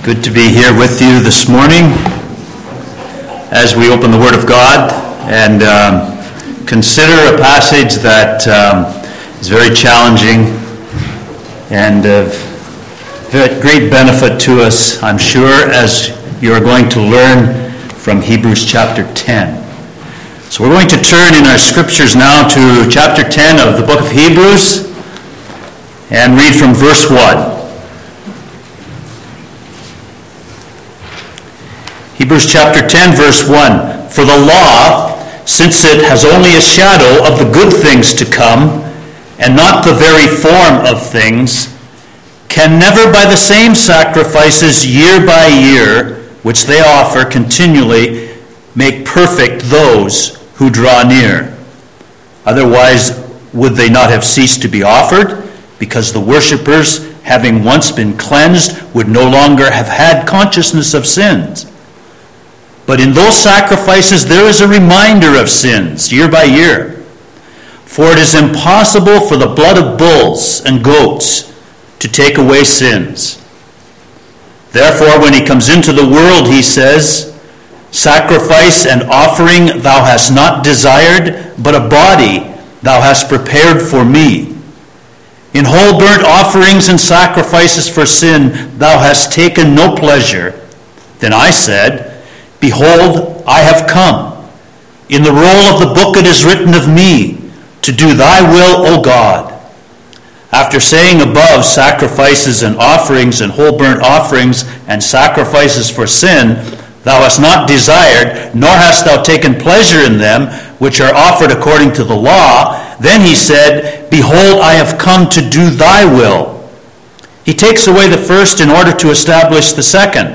Good to be here with you this morning as we open the Word of God and consider a passage that is very challenging and of great benefit to us, I'm sure, as you are going to learn from Hebrews chapter 10. So we're going to turn in our scriptures now to chapter 10 of the book of Hebrews and read from verse 1. Hebrews chapter 10, verse 1. For the law, since it has only a shadow of the good things to come, and not the very form of things, can never by the same sacrifices year by year, which they offer continually, make perfect those who draw near. Otherwise, would they not have ceased to be offered, because the worshippers, having once been cleansed, would no longer have had consciousness of sins? But in those sacrifices there is a reminder of sins year by year. For it is impossible for the blood of bulls and goats to take away sins. Therefore, when he comes into the world, he says, Sacrifice and offering thou hast not desired, but a body thou hast prepared for me. In whole burnt offerings and sacrifices for sin thou hast taken no pleasure. Then I said, Behold, I have come. In the roll of the book it is written of me, to do thy will, O God. After saying above, sacrifices and offerings and whole burnt offerings and sacrifices for sin, thou hast not desired, nor hast thou taken pleasure in them, which are offered according to the law, then he said, Behold, I have come to do thy will. He takes away the first in order to establish the second.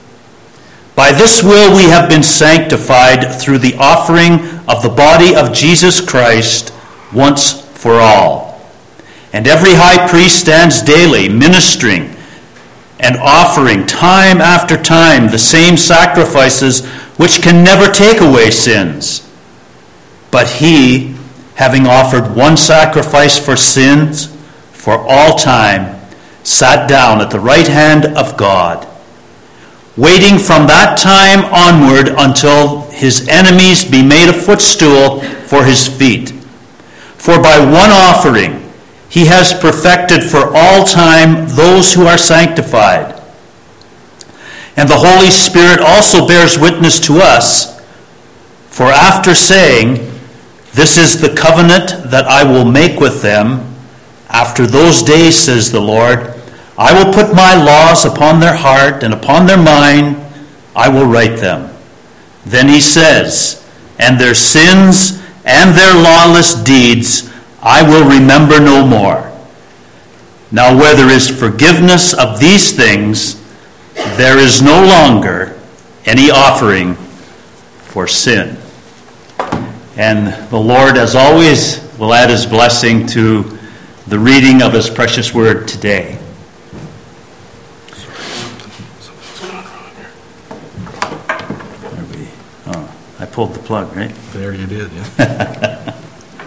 By this will we have been sanctified through the offering of the body of Jesus Christ once for all. And every high priest stands daily ministering and offering time after time the same sacrifices which can never take away sins. But he, having offered one sacrifice for sins for all time, sat down at the right hand of God, waiting from that time onward until his enemies be made a footstool for his feet. For by one offering he has perfected for all time those who are sanctified. And the Holy Spirit also bears witness to us, for after saying, This is the covenant that I will make with them, after those days, says the Lord, I will put my laws upon their heart, and upon their mind I will write them. Then he says, And their sins and their lawless deeds I will remember no more. Now where there is forgiveness of these things, there is no longer any offering for sin. And the Lord, as always, will add his blessing to the reading of his precious word today. I pulled the plug, right? There you did, yeah.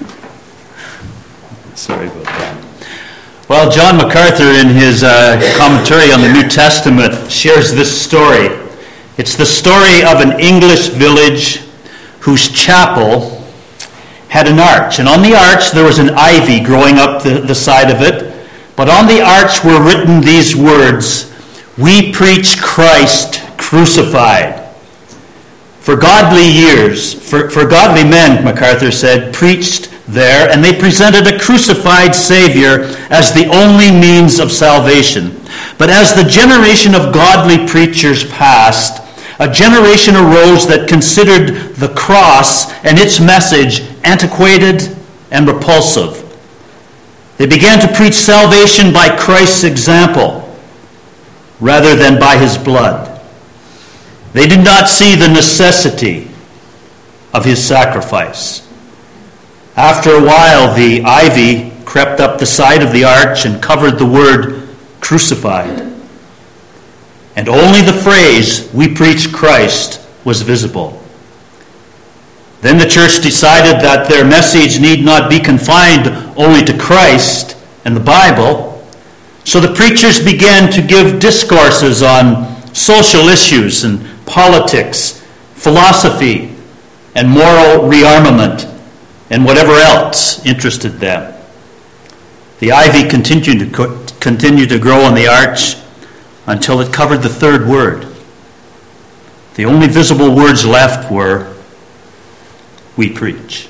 Sorry about that. Well, John MacArthur, in his commentary on the New Testament, shares this story. It's the story of an English village whose chapel had an arch. And on the arch there was an ivy growing up the side of it. But on the arch were written these words, We preach Christ crucified. For godly years, for godly men, MacArthur said, preached there, and they presented a crucified Savior as the only means of salvation. But as the generation of godly preachers passed, a generation arose that considered the cross and its message antiquated and repulsive. They began to preach salvation by Christ's example rather than by his blood. They did not see the necessity of his sacrifice. After a while, the ivy crept up the side of the arch and covered the word crucified. And only the phrase, We preach Christ, was visible. Then the church decided that their message need not be confined only to Christ and the Bible. So the preachers began to give discourses on social issues and politics, philosophy, and moral rearmament, and whatever else interested them. The ivy continued to grow on the arch until it covered the third word. The only visible words left were, "We preach."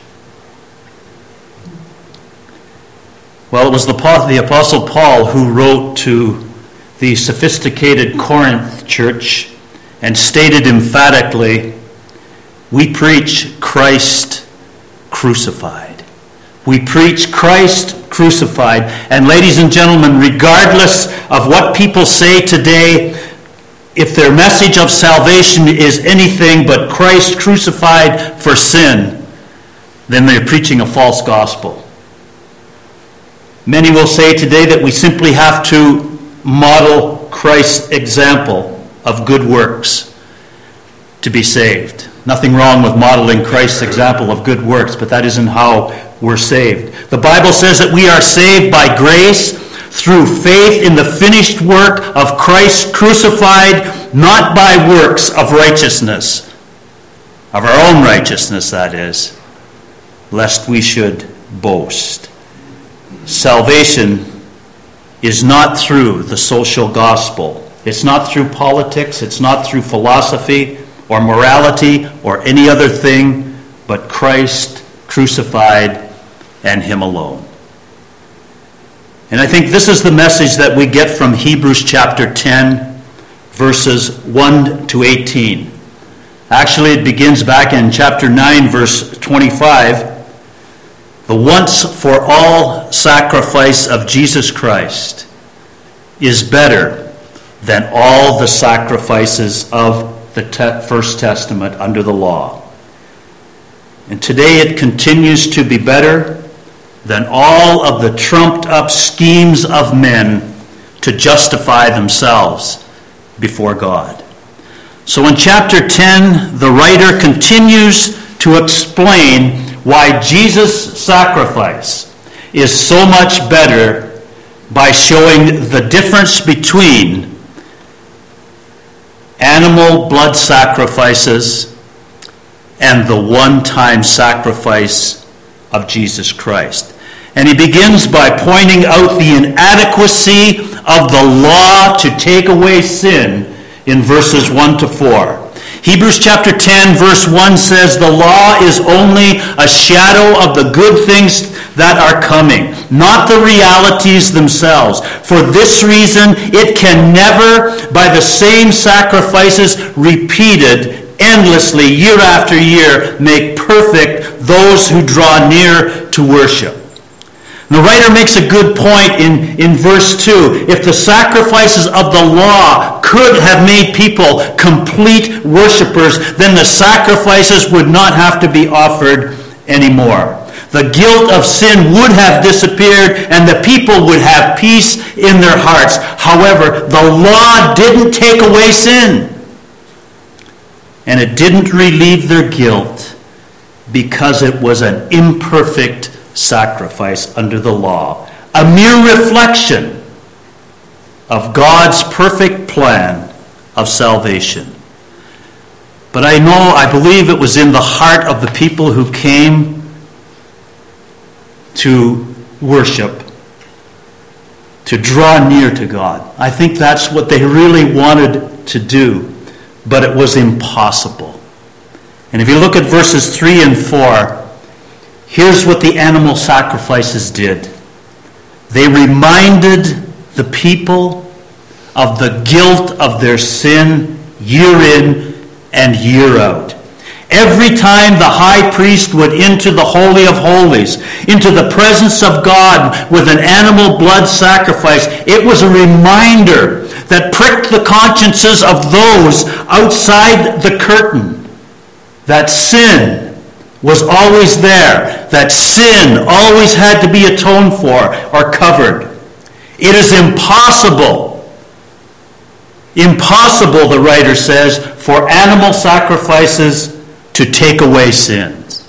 Well, it was the Apostle Paul who wrote to the sophisticated Corinth church and stated emphatically, "We preach Christ crucified." We preach Christ crucified. And ladies and gentlemen, regardless of what people say today, if their message of salvation is anything but Christ crucified for sin, then they're preaching a false gospel. Many will say today that we simply have to model Christ's example of good works to be saved. Nothing wrong with modeling Christ's example of good works, but that isn't how we're saved. The Bible says that we are saved by grace through faith in the finished work of Christ crucified, not by works of righteousness, of our own righteousness, that is, lest we should boast. Salvation is not through the social gospel. It's not through politics. It's not through philosophy or morality or any other thing but Christ crucified and Him alone. And I think this is the message that we get from Hebrews chapter 10, verses 1 to 18. Actually, it begins back in chapter 9, verse 25. The once-for-all sacrifice of Jesus Christ is better than all the sacrifices of the First Testament under the law. And today it continues to be better than all of the trumped-up schemes of men to justify themselves before God. So in chapter 10, the writer continues to explain why Jesus' sacrifice is so much better by showing the difference between animal blood sacrifices and the one-time sacrifice of Jesus Christ. And he begins by pointing out the inadequacy of the law to take away sin in verses 1 to 4. Hebrews chapter 10 verse 1 says, "The law is only a shadow of the good things that are coming, not the realities themselves. For this reason, it can never, by the same sacrifices repeated endlessly year after year, make perfect those who draw near to worship." The writer makes a good point in verse 2. If the sacrifices of the law could have made people complete worshipers, then the sacrifices would not have to be offered anymore. The guilt of sin would have disappeared and the people would have peace in their hearts. However, the law didn't take away sin. And it didn't relieve their guilt because it was an imperfect sacrifice under the law, a mere reflection of God's perfect plan of salvation. But I believe it was in the heart of the people who came to worship, to draw near to God. I think that's what they really wanted to do, but it was impossible. And if you look at verses 3 and 4, here's what the animal sacrifices did. They reminded the people of the guilt of their sin year in and year out. Every time the high priest would into the Holy of Holies, into the presence of God with an animal blood sacrifice, it was a reminder that pricked the consciences of those outside the curtain that sin was always there, that sin always had to be atoned for or covered. It is impossible, the writer says, for animal sacrifices to take away sins.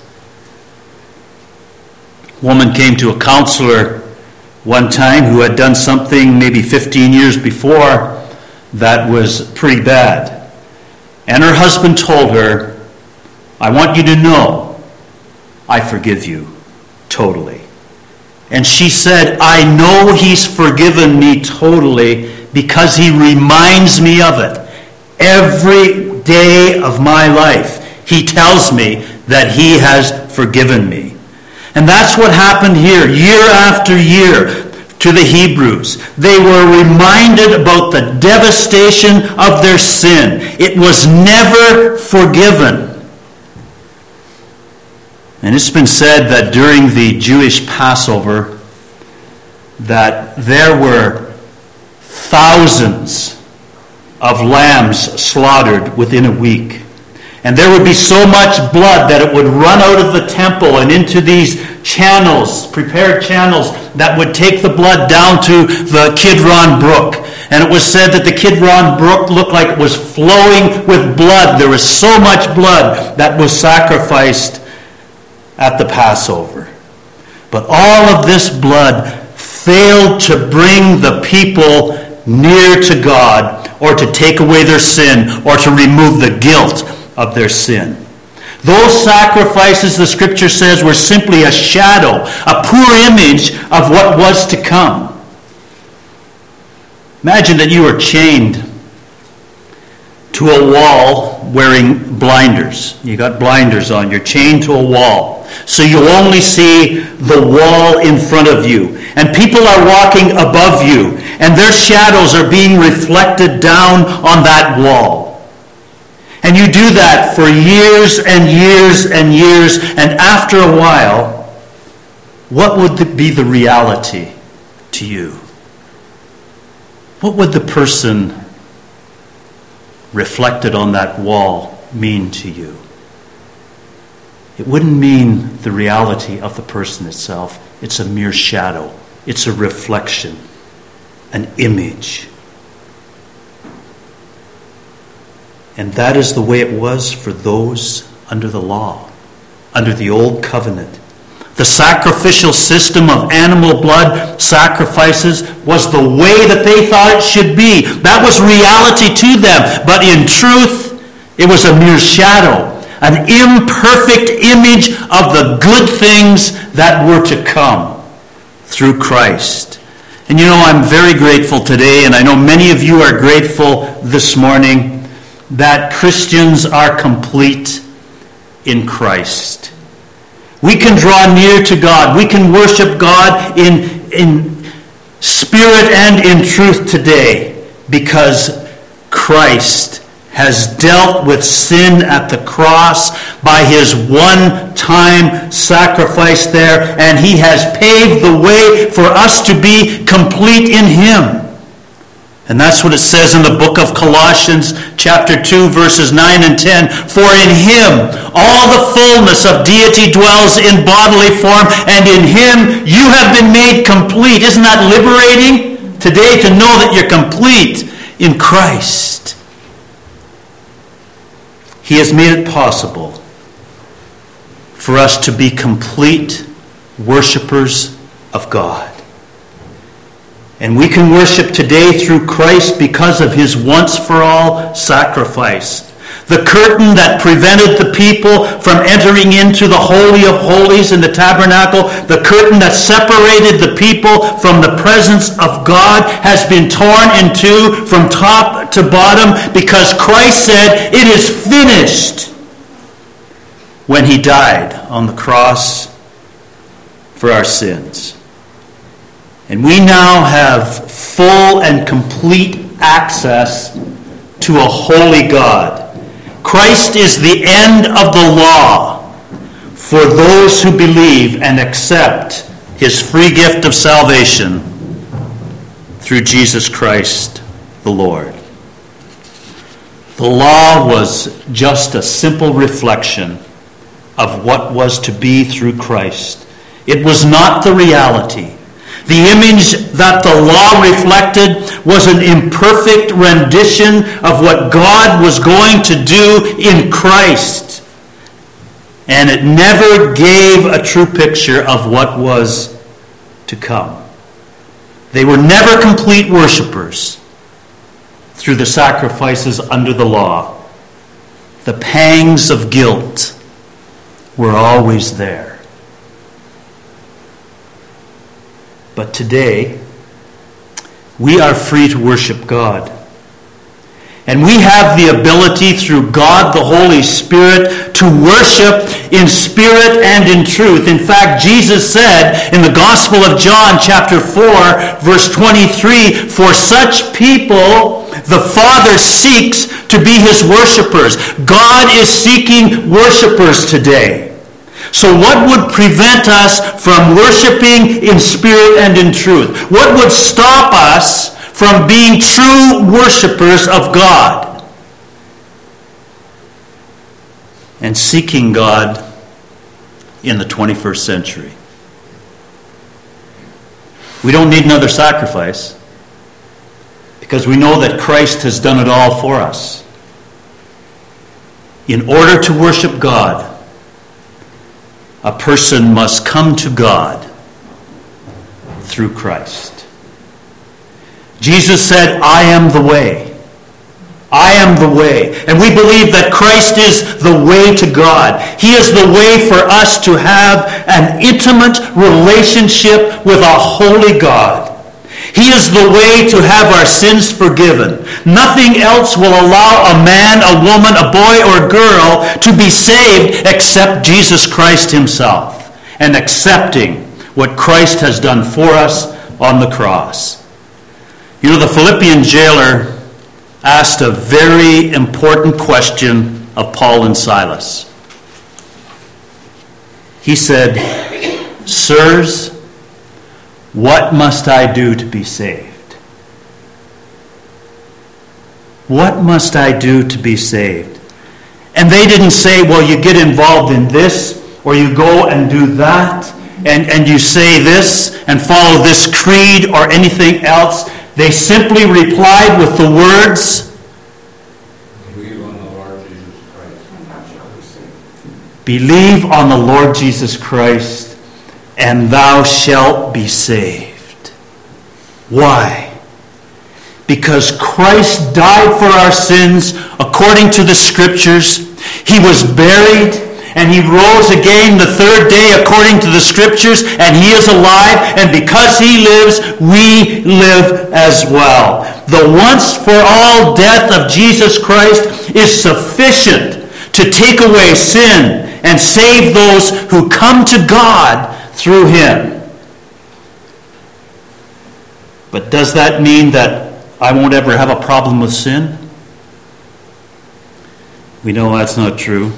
A woman came to a counselor one time who had done something maybe 15 years before that was pretty bad. And her husband told her, I want you to know, I forgive you totally. And she said, I know he's forgiven me totally because he reminds me of it. Every day of my life, he tells me that he has forgiven me. And that's what happened here, year after year, to the Hebrews. They were reminded about the devastation of their sin. It was never forgiven. And it's been said that during the Jewish Passover, that there were thousands of lambs slaughtered within a week. And there would be so much blood that it would run out of the temple and into these channels, prepared channels, that would take the blood down to the Kidron Brook. And it was said that the Kidron Brook looked like it was flowing with blood. There was so much blood that was sacrificed at the Passover. But all of this blood failed to bring the people near to God, or to take away their sin, or to remove the guilt of their sin. Those sacrifices, the scripture says, were simply a shadow, a poor image of what was to come. Imagine that you are chained to a wall wearing blinders. You got blinders on. You're chained to a wall. So you only see the wall in front of you. And people are walking above you. And their shadows are being reflected down on that wall. And you do that for years and years and years. And after a while, what would be the reality to you? What would the person reflected on that wall mean to you? It wouldn't mean the reality of the person itself. It's a mere shadow. It's a reflection, an image. And that is the way it was for those under the law, under the old covenant. The sacrificial system of animal blood sacrifices was the way that they thought it should be. That was reality to them. But in truth, it was a mere shadow, an imperfect image of the good things that were to come through Christ. And you know, I'm very grateful today, and I know many of you are grateful this morning, that Christians are complete in Christ. We can draw near to God. We can worship God in spirit and in truth today because Christ has dealt with sin at the cross by his one-time sacrifice there, and he has paved the way for us to be complete in him. And that's what it says in the book of Colossians chapter 2, verses 9 and 10. For in him all the fullness of deity dwells in bodily form, and in him you have been made complete. Isn't that liberating today to know that you're complete in Christ? He has made it possible for us to be complete worshipers of God. And we can worship today through Christ because of his once-for-all sacrifice. The curtain that prevented the people from entering into the Holy of Holies in the tabernacle, the curtain that separated the people from the presence of God, has been torn in two from top to bottom because Christ said, "It is finished," when he died on the cross for our sins. And we now have full and complete access to a holy God. Christ is the end of the law for those who believe and accept his free gift of salvation through Jesus Christ the Lord. The law was just a simple reflection of what was to be through Christ. It was not the reality. The image that the law reflected was an imperfect rendition of what God was going to do in Christ. And it never gave a true picture of what was to come. They were never complete worshipers. through the sacrifices under the law. The pangs of guilt were always there. But today, we are free to worship God. And we have the ability through God the Holy Spirit to worship in spirit and in truth. In fact, Jesus said in the Gospel of John chapter 4, verse 23, "For such people the Father seeks to be his worshipers." God is seeking worshipers today. So what would prevent us from worshiping in spirit and in truth? What would stop us from being true worshipers of God and seeking God in the 21st century? We don't need another sacrifice because we know that Christ has done it all for us. In order to worship God, a person must come to God through Christ. Jesus said, "I am the way. I am the way." And we believe that Christ is the way to God. He is the way for us to have an intimate relationship with a holy God. He is the way to have our sins forgiven. Nothing else will allow a man, a woman, a boy, or girl to be saved except Jesus Christ himself and accepting what Christ has done for us on the cross. You know, the Philippian jailer asked a very important question of Paul and Silas. He said, "Sirs, what must I do to be saved?" What must I do to be saved? And they didn't say, well, you get involved in this, or you go and do that, and you say this, and follow this creed, or anything else. They simply replied with the words, "Believe on the Lord Jesus Christ." "Believe on the Lord Jesus Christ, and thou shalt be saved." Why? Because Christ died for our sins according to the Scriptures. He was buried, and he rose again the third day according to the Scriptures, and he is alive, and because he lives, we live as well. The once-for-all death of Jesus Christ is sufficient to take away sin and save those who come to God through him. But does that mean that I won't ever have a problem with sin? We know that's not true.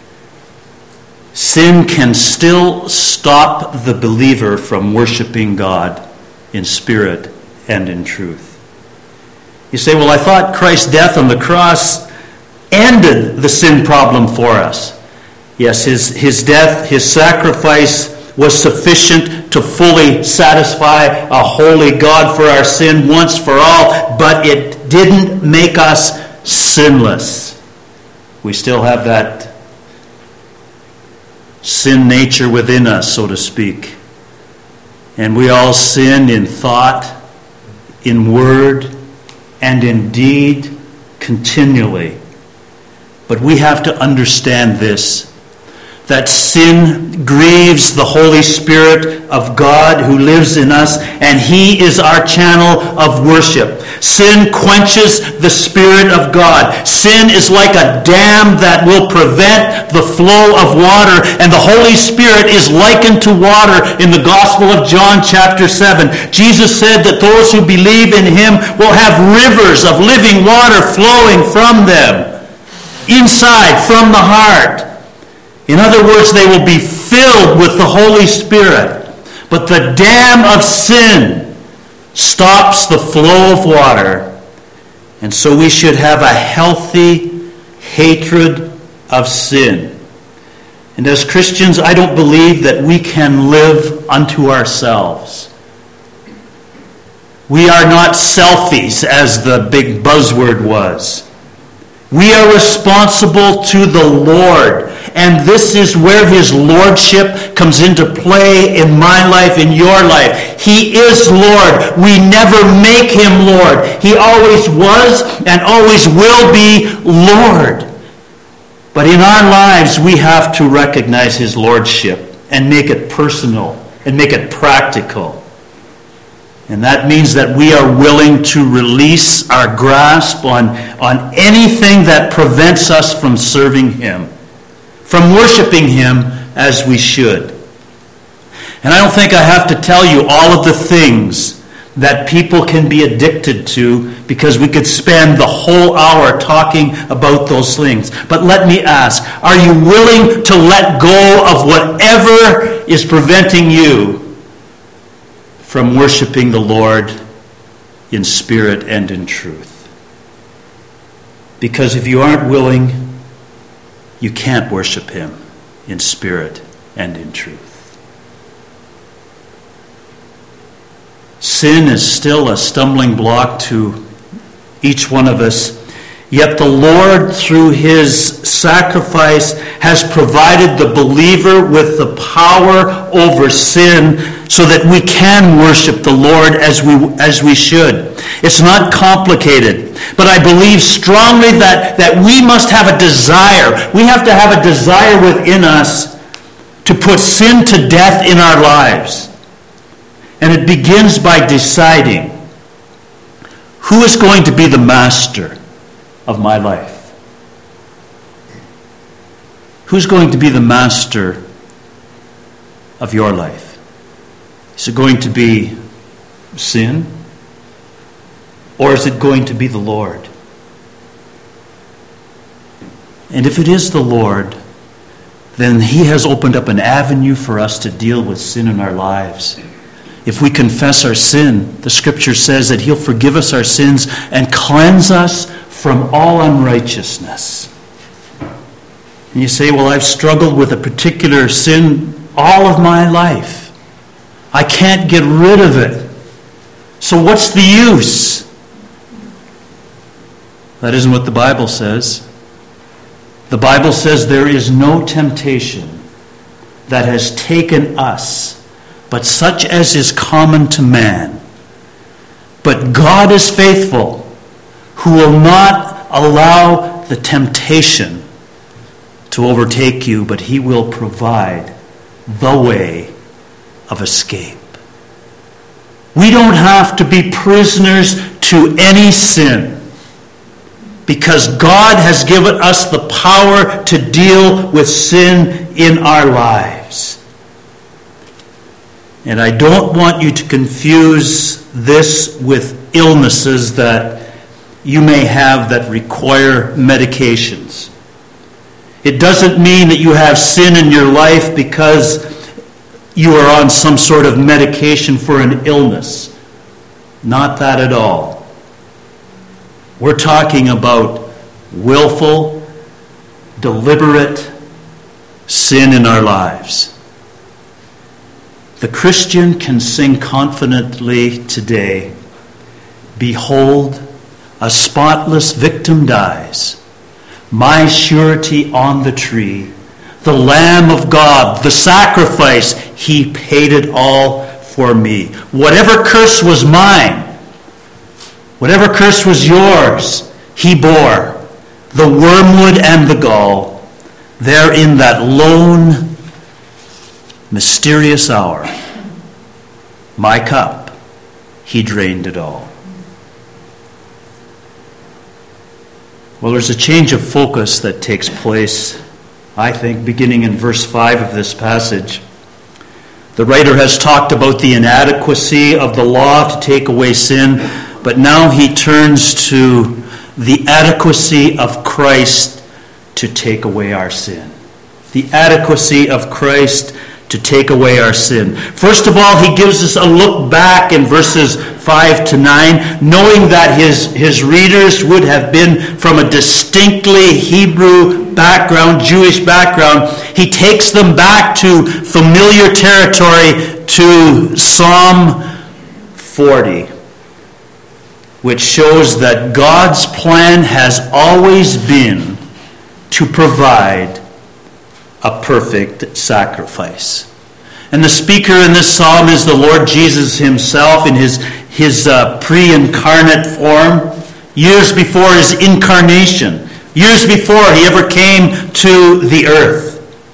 Sin can still stop the believer from worshiping God in spirit and in truth. You say, well, I thought Christ's death on the cross ended the sin problem for us. Yes, his death, his sacrifice was sufficient to fully satisfy a holy God for our sin once for all, but it didn't make us sinless. We still have that sin nature within us, so to speak. And we all sin in thought, in word, and in deed continually. But we have to understand this, that sin grieves the Holy Spirit of God who lives in us, and he is our channel of worship. Sin quenches the Spirit of God. Sin is like a dam that will prevent the flow of water, and the Holy Spirit is likened to water in the Gospel of John chapter 7. Jesus said that those who believe in him will have rivers of living water flowing from them, inside, from the heart. In other words, they will be filled with the Holy Spirit. But the dam of sin stops the flow of water. And so we should have a healthy hatred of sin. And as Christians, I don't believe that we can live unto ourselves. We are not selfies, as the big buzzword was. We are responsible to the Lord. And this is where his lordship comes into play in my life, in your life. He is Lord. We never make him Lord. He always was and always will be Lord. But in our lives, we have to recognize his lordship and make it personal and make it practical. And that means that we are willing to release our grasp on anything that prevents us from serving him, from worshiping him as we should. And I don't think I have to tell you all of the things that people can be addicted to, because we could spend the whole hour talking about those things. But let me ask, are you willing to let go of whatever is preventing you from worshiping the Lord in spirit and in truth? Because if you aren't willing, you can't worship him in spirit and in truth. Sin is still a stumbling block to each one of us. Yet the Lord, through his sacrifice, has provided the believer with the power over sin so that we can worship the Lord as we should. It's not complicated, but I believe strongly that we must have a desire. We have to have a desire within us to put sin to death in our lives. And it begins by deciding, who is going to be the master of my life? Who's going to be the master of your life? Is it going to be sin? Or is it going to be the Lord? And if it is the Lord, then he has opened up an avenue for us to deal with sin in our lives. If we confess our sin, the scripture says that he'll forgive us our sins and cleanse us from all unrighteousness. And you say, well, I've struggled with a particular sin all of my life. I can't get rid of it. So what's the use? That isn't what the Bible says. The Bible says there is no temptation that has taken us, but such as is common to man. But God is faithful, who will not allow the temptation to overtake you, but he will provide the way of escape. We don't have to be prisoners to any sin, because God has given us the power to deal with sin in our lives. And I don't want you to confuse this with illnesses that you may have that require medications. It doesn't mean that you have sin in your life because you are on some sort of medication for an illness. Not that at all. We're talking about willful, deliberate sin in our lives. The Christian can sing confidently today, "Behold, a spotless victim dies, my surety on the tree. The Lamb of God, the sacrifice, he paid it all for me. Whatever curse was mine, whatever curse was yours, he bore. The wormwood and the gall, there in that lone, mysterious hour, my cup, he drained it all." Well, there's a change of focus that takes place, I think, beginning in verse 5 of this passage. The writer has talked about the inadequacy of the law to take away sin, but now he turns to the adequacy of Christ to take away our sin. The adequacy of Christ to take away our sin. First of all, he gives us a look back in verses 5 to 9, knowing that his readers would have been from a distinctly Hebrew background, Jewish background. He takes them back to familiar territory, to Psalm 40, which shows that God's plan has always been to provide perfect sacrifice. And the speaker in this psalm is the Lord Jesus himself in his pre-incarnate form, years before his incarnation, years before he ever came to the earth.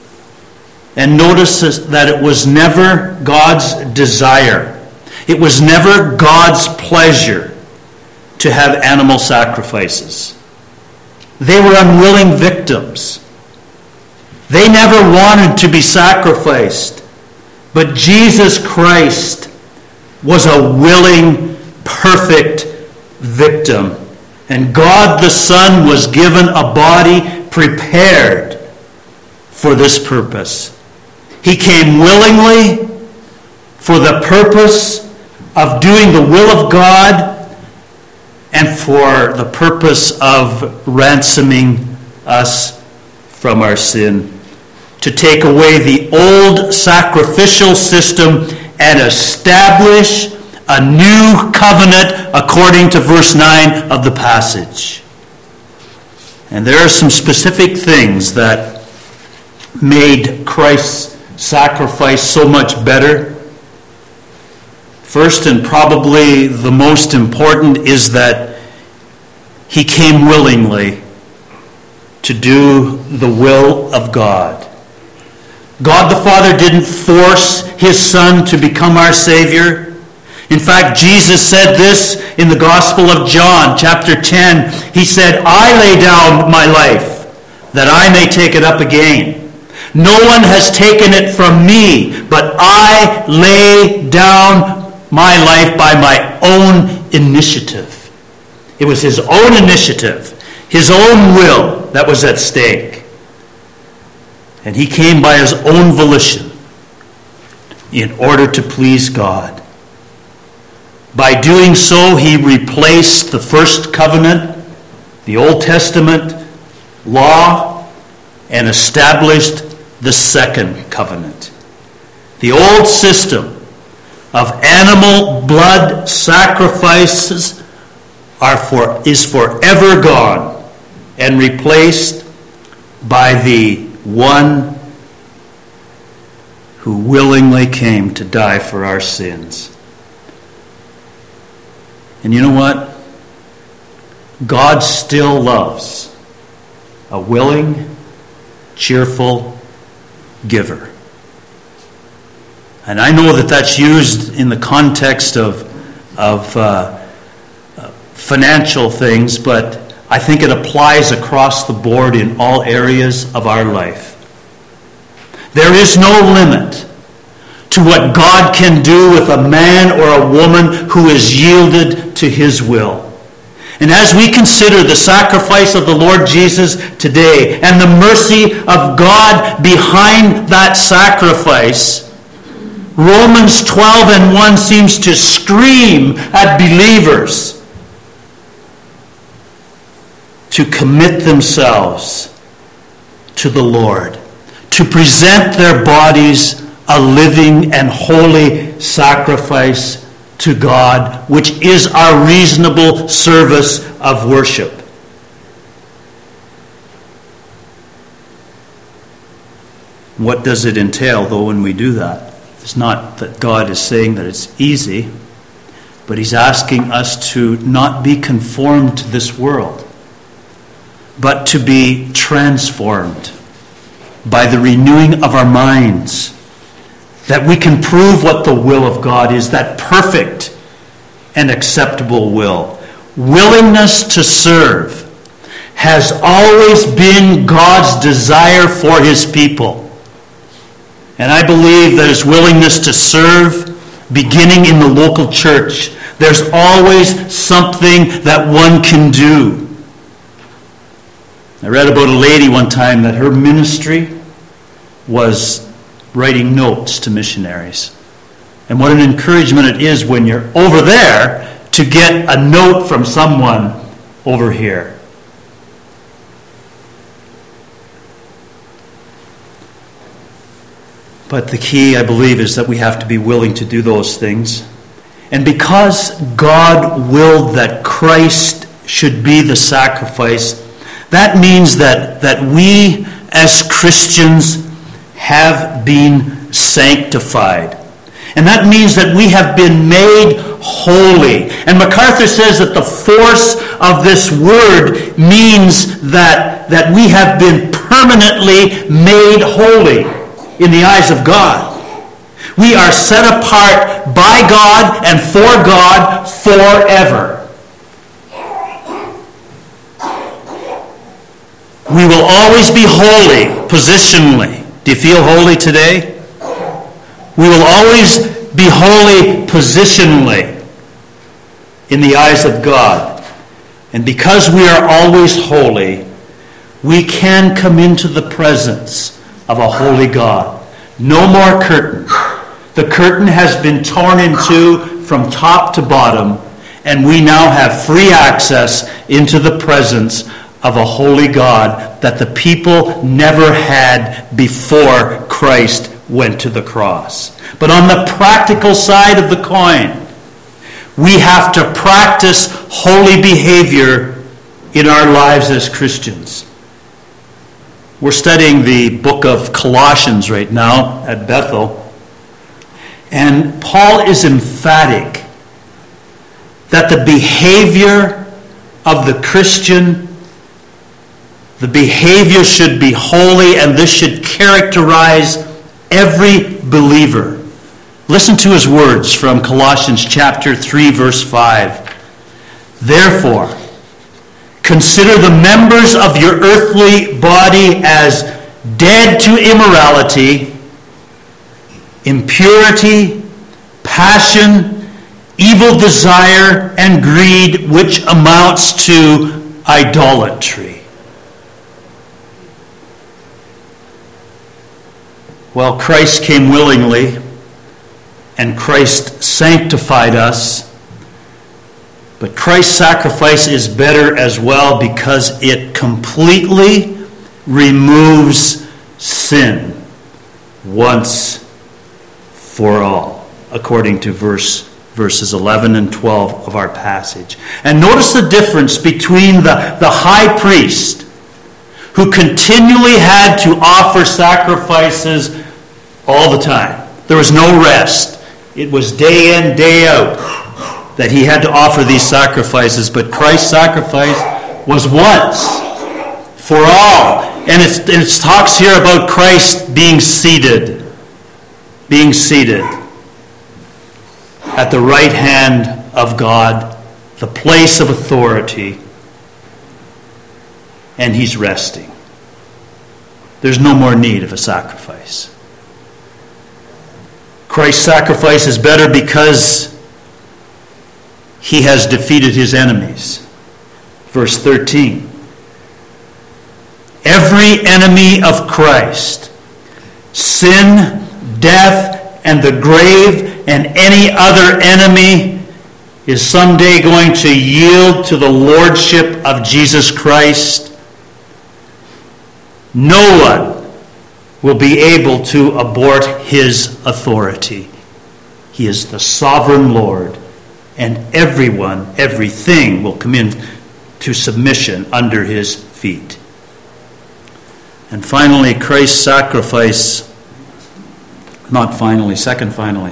And notice that it was never God's desire. It was never God's pleasure to have animal sacrifices. They were unwilling victims. They never wanted to be sacrificed. But Jesus Christ was a willing, perfect victim. And God the Son was given a body prepared for this purpose. He came willingly for the purpose of doing the will of God and for the purpose of ransoming us from our sin, to take away the old sacrificial system and establish a new covenant according to verse 9 of the passage. And there are some specific things that made Christ's sacrifice so much better. First, and probably the most important, is that he came willingly to do the will of God. God the Father didn't force his Son to become our Savior. In fact, Jesus said this in the Gospel of John, chapter 10. He said, "I lay down my life that I may take it up again. No one has taken it from me, but I lay down my life by my own initiative." It was his own initiative, his own will that was at stake. And he came by his own volition in order to please God. By doing so, he replaced the first covenant, the Old Testament law, and established the second covenant. The old system of animal blood sacrifices is forever gone and replaced by the one who willingly came to die for our sins. And you know what? God still loves a willing, cheerful giver. And I know that that's used in the context of financial things, but I think it applies across the board in all areas of our life. There is no limit to what God can do with a man or a woman who is yielded to his will. And as we consider the sacrifice of the Lord Jesus today and the mercy of God behind that sacrifice, Romans 12:1 seems to scream at believers to commit themselves to the Lord, to present their bodies a living and holy sacrifice to God, which is our reasonable service of worship. What does it entail, though, when we do that? It's not that God is saying that it's easy, but he's asking us to not be conformed to this world, but to be transformed by the renewing of our minds, that we can prove what the will of God is, that perfect and acceptable will. Willingness to serve has always been God's desire for his people. And I believe that his willingness to serve, beginning in the local church, there's always something that one can do. I read about a lady one time that her ministry was writing notes to missionaries. And what an encouragement it is when you're over there to get a note from someone over here. But the key, I believe, is that we have to be willing to do those things. And because God willed that Christ should be the sacrifice, that means that we as Christians have been sanctified. And that means that we have been made holy. And MacArthur says that the force of this word means that we have been permanently made holy in the eyes of God. We are set apart by God and for God forever. We will always be holy positionally. Do you feel holy today? We will always be holy positionally in the eyes of God. And because we are always holy, we can come into the presence of a holy God. No more curtain. The curtain has been torn in two from top to bottom, and we now have free access into the presence of a holy God that the people never had before Christ went to the cross. But on the practical side of the coin, we have to practice holy behavior in our lives as Christians. We're studying the book of Colossians right now at Bethel, and Paul is emphatic that the behavior of the Christian, the behavior should be holy, and this should characterize every believer. Listen to his words from Colossians chapter 3, verse 5. Therefore, consider the members of your earthly body as dead to immorality, impurity, passion, evil desire, and greed, which amounts to idolatry. Well, Christ came willingly, and Christ sanctified us. But Christ's sacrifice is better as well because it completely removes sin once for all, according to verses 11 and 12 of our passage. And notice the difference between the high priest, who continually had to offer sacrifices all the time. There was no rest. It was day in, day out that he had to offer these sacrifices. But Christ's sacrifice was once for all. And it talks here about Christ being seated at the right hand of God, the place of authority, and he's resting. There's no more need of a sacrifice. Christ's sacrifice is better because he has defeated his enemies. Verse 13. Every enemy of Christ, sin, death, and the grave, and any other enemy, is someday going to yield to the lordship of Jesus Christ. No one will be able to abort his authority. He is the sovereign Lord, and everyone, everything will come into submission under his feet. And finally, Christ's sacrifice, second finally,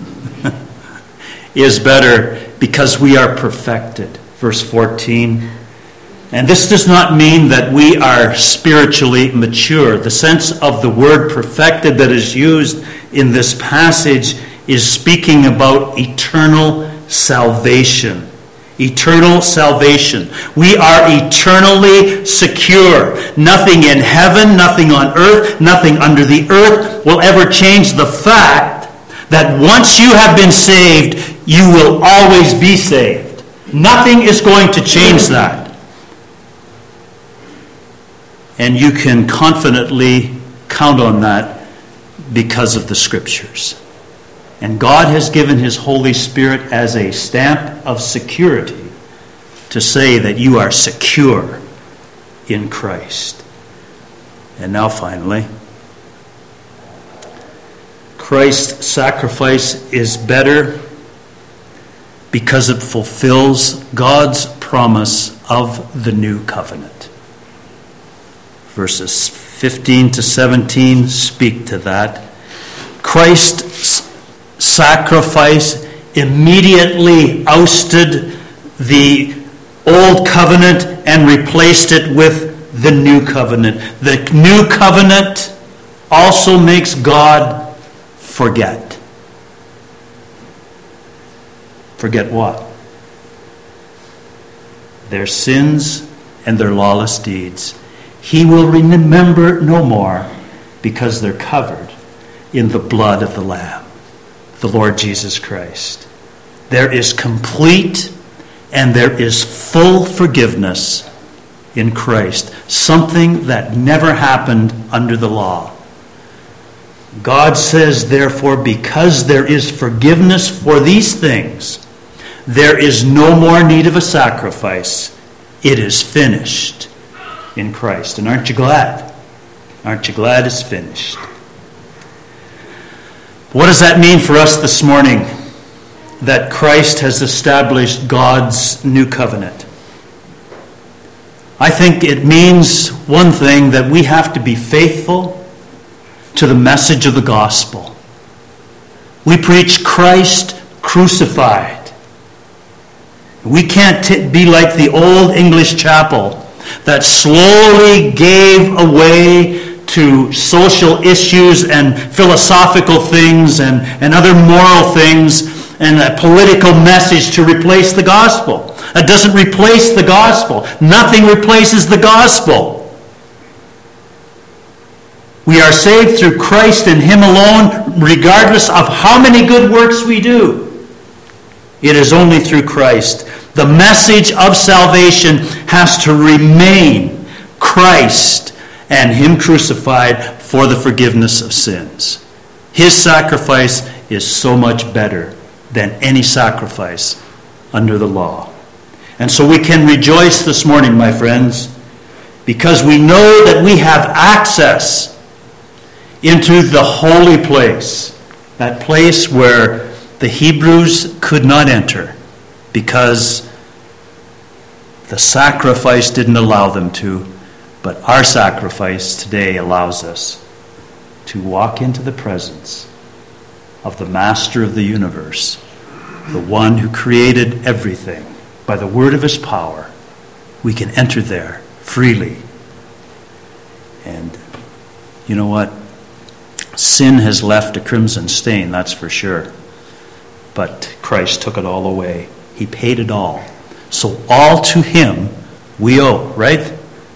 is better because we are perfected. Verse 14. And this does not mean that we are spiritually mature. The sense of the word perfected that is used in this passage is speaking about eternal salvation. Eternal salvation. We are eternally secure. Nothing in heaven, nothing on earth, nothing under the earth will ever change the fact that once you have been saved, you will always be saved. Nothing is going to change that. And you can confidently count on that because of the Scriptures. And God has given his Holy Spirit as a stamp of security to say that you are secure in Christ. And now finally, Christ's sacrifice is better because it fulfills God's promise of the new covenant. verses 15 to 17 speak to that. Christ's sacrifice immediately ousted the old covenant and replaced it with the new covenant. The new covenant also makes God forget. Forget what? Their sins and their lawless deeds. He will remember no more, because they're covered in the blood of the Lamb, the Lord Jesus Christ. There is complete and there is full forgiveness in Christ, something that never happened under the law. God says, therefore, because there is forgiveness for these things, there is no more need of a sacrifice. It is finished in Christ. And aren't you glad? Aren't you glad it's finished? What does that mean for us this morning, that Christ has established God's new covenant? I think it means one thing, that we have to be faithful to the message of the gospel. We preach Christ crucified. We can't be like the old English chapel that slowly gave away to social issues and philosophical things and other moral things and a political message to replace the gospel. It doesn't replace the gospel. Nothing replaces the gospel. We are saved through Christ and Him alone, regardless of how many good works we do. It is only through Christ. The message of salvation has to remain Christ and Him crucified for the forgiveness of sins. His sacrifice is so much better than any sacrifice under the law. And so we can rejoice this morning, my friends, because we know that we have access into the holy place, that place where the Hebrews could not enter because the sacrifice didn't allow them to. But our sacrifice today allows us to walk into the presence of the Master of the universe, the one who created everything by the word of His power. We can enter there freely. And you know what? Sin has left a crimson stain, that's for sure. But Christ took it all away. He paid it all. So all to Him we owe, right?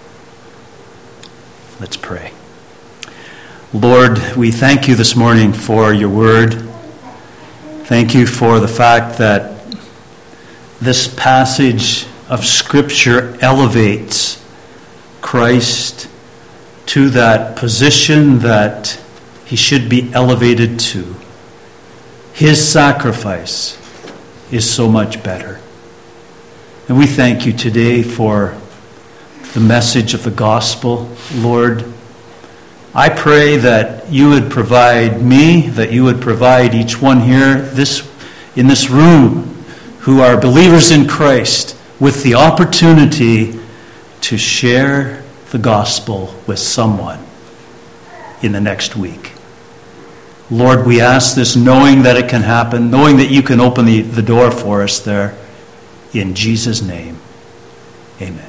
Let's pray. Lord, we thank You this morning for Your word. Thank You for the fact that this passage of Scripture elevates Christ to that position that He should be elevated to. His sacrifice is so much better. And we thank You today for the message of the gospel. Lord, I pray that You would provide me, that You would provide each one here in this room who are believers in Christ with the opportunity to share the gospel with someone in the next week. Lord, we ask this knowing that it can happen, knowing that You can open the door for us there. In Jesus' name, amen.